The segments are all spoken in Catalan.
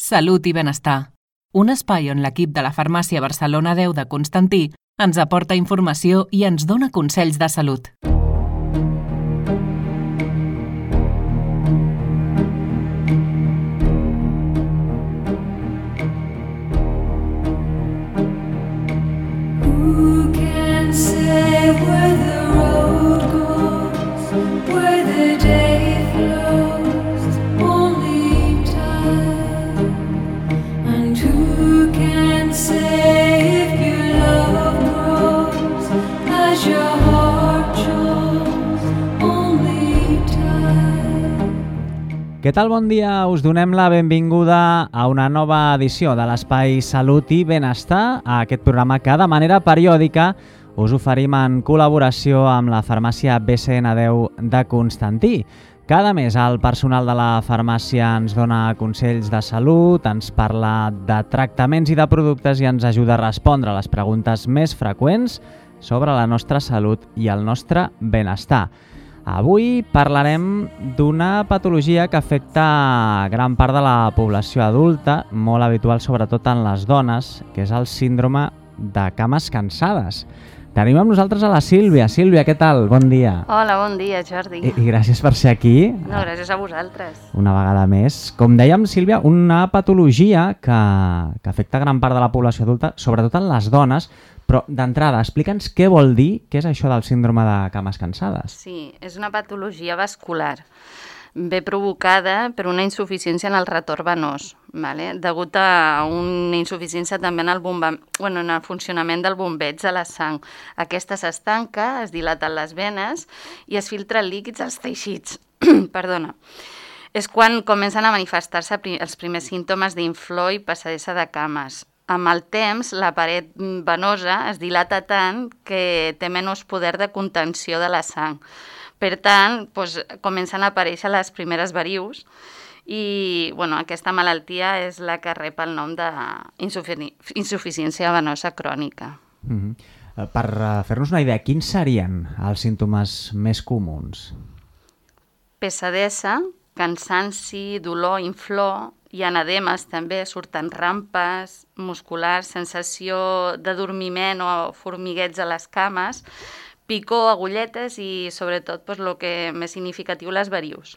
Salut i benestar. Un espai on l'equip de la Farmàcia Barcelona 10 de Constantí ens aporta informació i ens dona consells de salut. Who can say where the road goes, where the day flows, only time. And who can say if your love grows as your heart chose, only time. Què tal? Bon dia. Us donem la benvinguda a una nova edició de l'Espai Salut i Benestar, a aquest programa que de manera periòdica us oferim en col·laboració amb la farmàcia BCN10 de Constantí. Cada mes el personal de la farmàcia ens dona consells de salut, ens parla de tractaments i de productes i ens ajuda a respondre a les preguntes més freqüents sobre la nostra salut i el nostre benestar. Avui parlarem d'una patologia que afecta gran part de la població adulta, molt habitual sobretot en les dones, que és el síndrome de cames cansades. Tenim amb nosaltres a la Sílvia. Sílvia, què tal? Bon dia. Hola, bon dia, Jordi. I gràcies per ser aquí. No, gràcies a vosaltres. Una vegada més. Com dèiem, Sílvia, una patologia que afecta gran part de la població adulta, sobretot en les dones, però d'entrada, explica'ns què vol dir, què és això del síndrome de cames cansades. Sí, és una patologia vascular. Ve provocada per una insuficiència en el retorn venós, ¿vale? Degut a una insuficiència també en el funcionament del bombeig de la sang. Aquesta s'estanca, es dilaten les venes i es filtren líquids als teixits. Perdona. És quan comencen a manifestar-se els primers símptomes d'inflor i passadissa de cames. Amb el temps, la paret venosa es dilata tant que té menys poder de contenció de la sang. Per tant, comencen a aparèixer les primeres varius i aquesta malaltia és la que rep el nom d'insuficiència venosa crònica. Per fer-nos una idea, quins serien els símptomes més comuns? Pesadesa, cansanci, dolor, inflor, hi ha edemes també, surten rampes musculars, sensació d'adormiment o formigueig a les cames, picor, agulletes i sobretot el que més significatiu, les varius.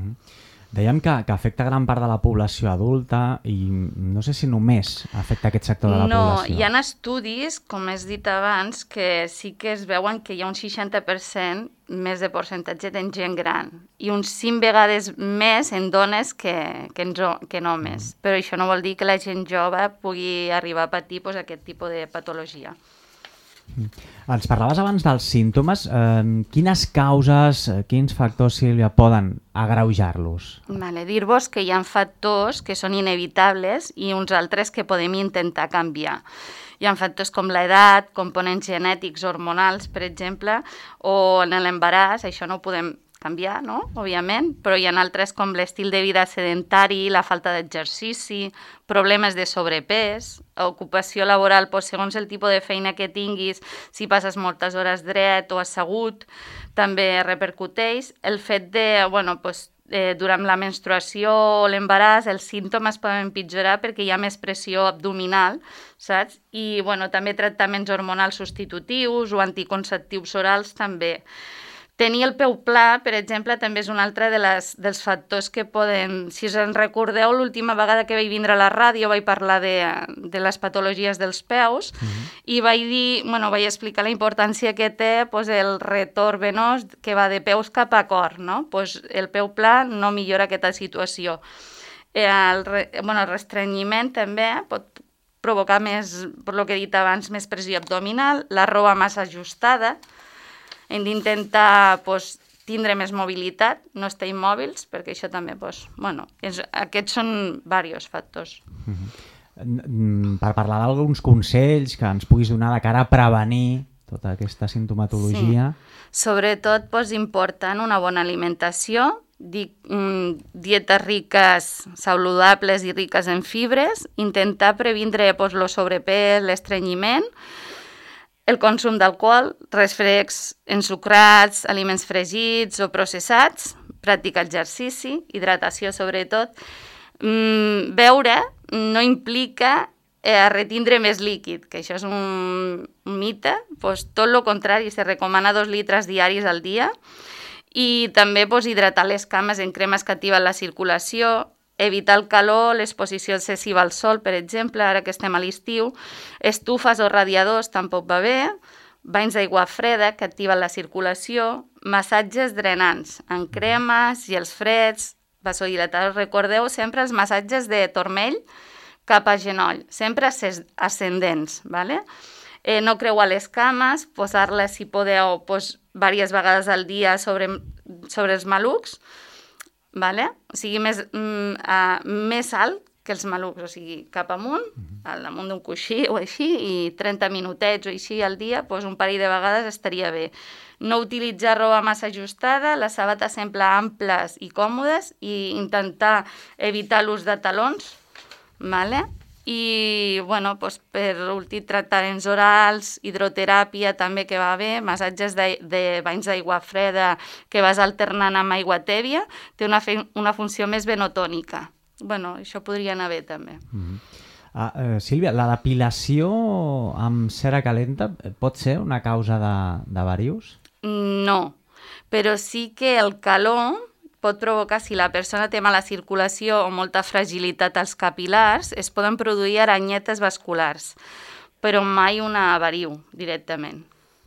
Dèiem que afecta gran part de la població adulta i no sé si només afecta aquest sector de la població. No, hi ha estudis, com has dit abans, que sí que es veuen que hi ha un 60% més de percentatge en gent gran i uns 5 vegades més en dones que en homes. Però això no vol dir que la gent jove pugui arribar a patir aquest tipus de patologia. Ens parlaves abans dels símptomes. Quines causes, quins factors, Sílvia, poden agreujar-los? Dir-vos que hi ha factors que són inevitables i uns altres que podem intentar canviar. Hi ha factors com l'edat, components genètics, hormonals, per exemple, o en l'embaràs, això no ho podem canviar, no? Òbviament, però hi ha altres com l'estil de vida sedentari, la falta d'exercici, problemes de sobrepès, ocupació laboral, segons el tipus de feina que tinguis, si passes moltes hores dret o assegut, també repercuteix. El fet de, durant la menstruació o l'embaràs, els símptomes poden empitjorar perquè hi ha més pressió abdominal, saps? I també tractaments hormonals substitutius o anticonceptius orals també. Tenir el peu pla, per exemple, també és un altre dels factors que poden... Si us en recordeu, l'última vegada que vaig vindre a la ràdio vaig parlar de les patologies dels peus i vaig explicar la importància que té el retorn venós que va de peus cap a cor, no? El peu pla no millora aquesta situació. El restrenyiment també pot provocar més, per lo que he dit abans, més pressió abdominal, la roba massa ajustada. Hem d'intentar tindre més mobilitat, no estar immòbils, perquè això també, aquests són diversos factors. Per parlar d'alguns consells que ens puguis donar de cara a prevenir tota aquesta simptomatologia. Sí. Sobretot, important una bona alimentació, dietes riques, saludables i riques en fibres, intentar previndre el sobrepès, l'estrenyiment, el consum d'alcohol, refrescs ensucrats, aliments fregits o processats, practicar exercici, hidratació sobretot, beure no implica retindre més líquid, que això és un mite, doncs tot el contrari, se recomana 2 litres diaris al dia, i també hidratar les cames en cremes que activen la circulació, evitar el calor, l'exposició excessiva al sol, per exemple, ara que estem a l'estiu, estufes o radiadors tampoc va bé, banys d'aigua freda que activen la circulació, massatges drenants en cremes, gels freds, vasodilatadors. Recordeu sempre els massatges de turmell cap a genoll, sempre ascendents, ¿vale? No creuar les cames, posar-les, si podeu, diverses vegades al dia sobre els malucs, ¿vale? O sigui, més alt que els malucs, o sigui, cap amunt, al damunt d'un coixí o així, i 30 minutets o així al dia, un parell de vegades estaria bé. No utilitzar roba massa ajustada, les sabates sempre amples i còmodes, i intentar evitar l'ús de talons, ¿vale? I, per últim, tractaments orals, hidroteràpia també que va bé, massatges de banys d'aigua freda que vas alternant amb aigua tèbia, té una funció més venotònica. Això podria anar bé també. Sílvia, la depilació amb cera calenta pot ser una causa de varius? No, però sí que el calor pot provocar, si la persona té mala circulació o molta fragilitat als capil·lars, es poden produir aranyetes vasculars, però mai una variu directament.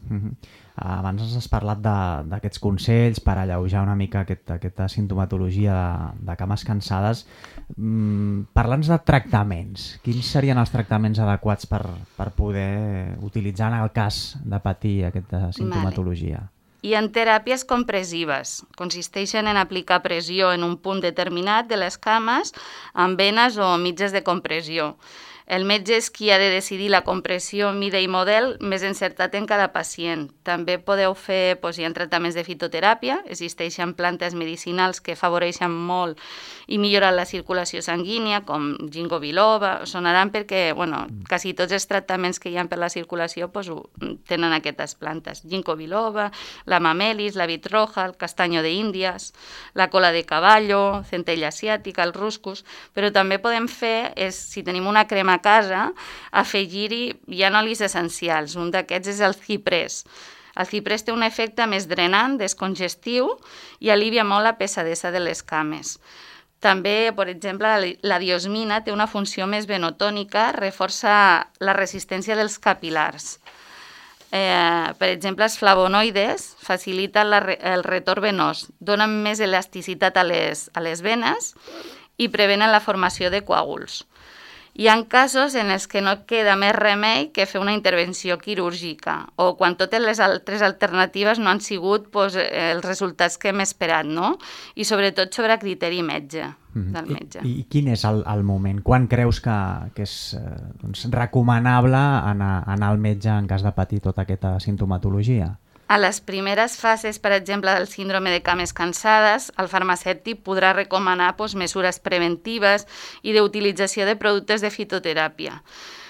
Abans ens has parlat d'aquests consells per alleujar una mica aquesta sintomatologia de cames cansades. Parla'ns de tractaments. Quins serien els tractaments adequats per poder utilitzar en el cas de patir aquesta sintomatologia? Hi ha teràpies compressives. Consisteixen en aplicar pressió en un punt determinat de les cames amb venes o mitges de compressió. El metge és qui ha de decidir la compressió, mida i model més encertat en cada pacient. També podeu fer, hi ha tractaments de fitoteràpia, existeixen plantes medicinals que afavoreixen molt i milloren la circulació sanguínia, com ginkgo biloba, sonaran perquè, quasi tots els tractaments que hi ha per la circulació tenen aquestes plantes. Ginkgo biloba, la mamelis, la vit roja, el castanyo d'Índies, la cola de caballo, centella asiàtica, el ruscus, però també podem fer, si tenim una crema a casa, afegir-hi olis essencials. Un d'aquests és el ciprés. El ciprés té un efecte més drenant, descongestiu i alivia molt la pesadesa de les cames. També, per exemple, la diosmina té una funció més venotònica, reforça la resistència dels capil·lars. Per exemple, els flavonoides faciliten el retorn venós, donen més elasticitat a les venes i prevenen la formació de coàguls. Hi ha casos en els que no queda més remei que fer una intervenció quirúrgica o quan totes les altres alternatives no han sigut els resultats que hem esperat, no? I sobretot sobre criteri del metge. I quin és el moment? Quan creus que és recomanable anar al metge en cas de patir tota aquesta sintomatologia? A les primeres fases, per exemple, del síndrome de cames cansades, el farmacèutic podrà recomanar mesures preventives i d'utilització de productes de fitoteràpia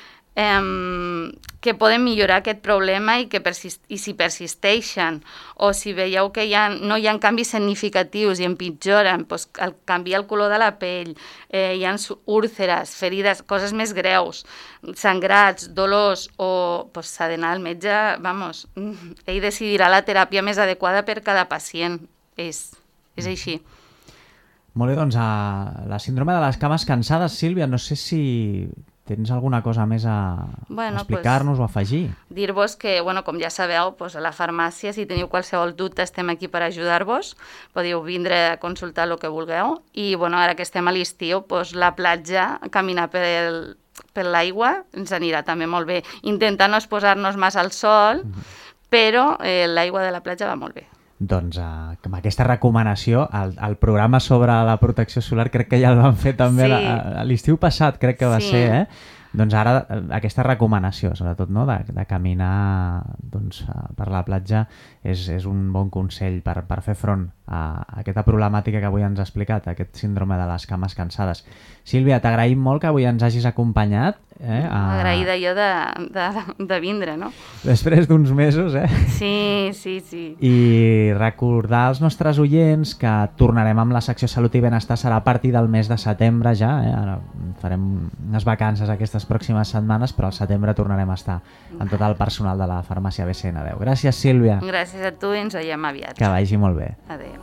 que poden millorar aquest problema i si persisteixen o si veieu que no hi ha canvis significatius i empitjoren, canvia el color de la pell, hi ha úlceres, ferides, coses més greus, sangrats, dolors, s'ha d'anar al metge, ell decidirà la teràpia més adequada per cada pacient, és així. Molt bé, doncs la síndrome de les cames cansades, Sílvia, no sé si tens alguna cosa més a explicar-nos o afegir? Dir-vos que, com ja sabeu, a la farmàcia, si teniu qualsevol dubte, estem aquí per ajudar-vos. Podeu vindre a consultar el que vulgueu. I, ara que estem a l'estiu, la platja, caminar per l'aigua, ens anirà també molt bé. Intentar no exposar-nos massa al sol, però l'aigua de la platja va molt bé. Doncs amb aquesta recomanació, el programa sobre la protecció solar crec que ja el vam fer també l'estiu passat, crec que va ser, Doncs ara aquesta recomanació, sobretot, no? de caminar per la platja és un bon consell per fer front a aquesta problemàtica que avui ens ha explicat, aquest síndrome de les cames cansades. Sílvia, t'agraïm molt que avui ens hagis acompanyat Agraïda jo de vindre, no? Després d'uns mesos, Sí. I recordar als nostres oients que tornarem amb la secció Salut i Benestar, serà a partir del mes de setembre ja, Ara farem unes vacances aquestes pròximes setmanes, però al setembre tornarem a estar amb tot el personal de la farmàcia BCN10. Gràcies, Sílvia. Gràcies a tu i ens veiem aviat. Que vagi molt bé. Adéu.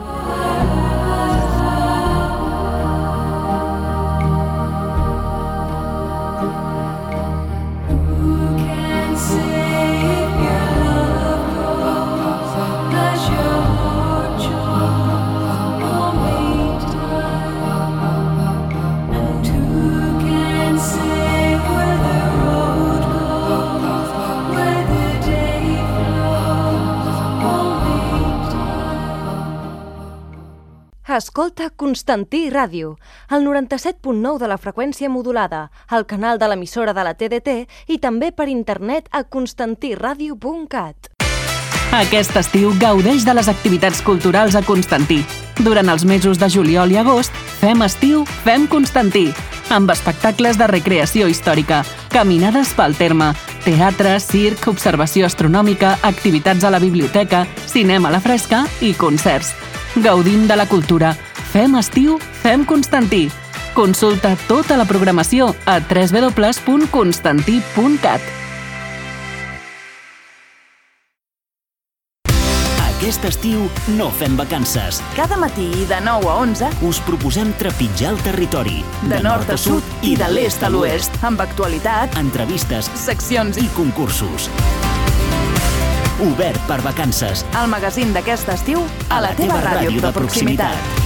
Escolta Constantí Ràdio, al 97.9 de la freqüència modulada, al canal de l'emissora de la TDT i també per internet a constantiradio.cat. Aquest estiu gaudeix de les activitats culturals a Constantí. Durant els mesos de juliol i agost, fem estiu, fem Constantí, amb espectacles de recreació històrica, caminades pel terme, teatre, circ, observació astronòmica, activitats a la biblioteca, cinema a la fresca i concerts. Gaudim de la cultura. Fem estiu, fem Constantí. Consulta tota la programació a www.constantí.cat. Aquest estiu no fem vacances. Cada matí de 9 a 11 us proposem trepitjar el territori. de nord a sud i de l'est a l'oest, amb actualitat, Entrevistes seccions i concursos. Obert per vacances. el magazín d'aquest estiu a la teva ràdio de proximitat.